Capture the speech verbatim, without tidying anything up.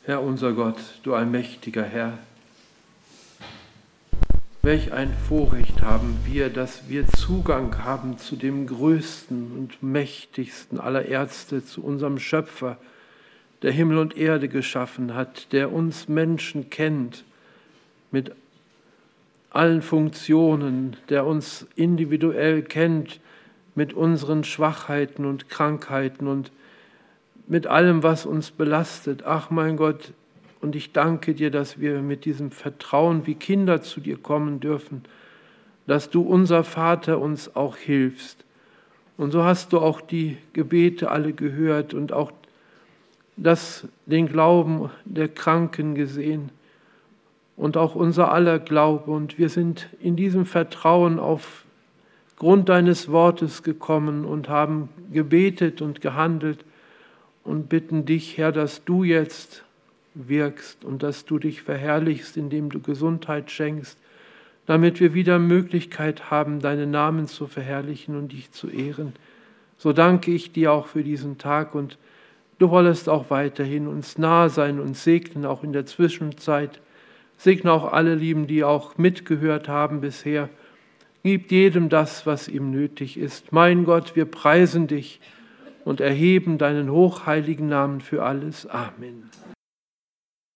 Herr unser Gott, du allmächtiger Herr, welch ein Vorrecht haben wir, dass wir Zugang haben zu dem größten und mächtigsten aller Ärzte, zu unserem Schöpfer, der Himmel und Erde geschaffen hat, der uns Menschen kennt mit allen Funktionen, der uns individuell kennt mit unseren Schwachheiten und Krankheiten und mit allem, was uns belastet. Ach mein Gott, und ich danke dir, dass wir mit diesem Vertrauen wie Kinder zu dir kommen dürfen, dass du, unser Vater, uns auch hilfst. Und so hast du auch die Gebete alle gehört und auch das, den Glauben der Kranken gesehen und auch unser aller Glaube. Und wir sind in diesem Vertrauen aufgrund deines Wortes gekommen und haben gebetet und gehandelt und bitten dich, Herr, dass du jetzt wirkst und dass du dich verherrlichst, indem du Gesundheit schenkst, damit wir wieder Möglichkeit haben, deinen Namen zu verherrlichen und dich zu ehren. So danke ich dir auch für diesen Tag und du wolltest auch weiterhin uns nahe sein und segnen, auch in der Zwischenzeit. Segne auch alle Lieben, die auch mitgehört haben bisher. Gib jedem das, was ihm nötig ist. Mein Gott, wir preisen dich und erheben deinen hochheiligen Namen für alles. Amen.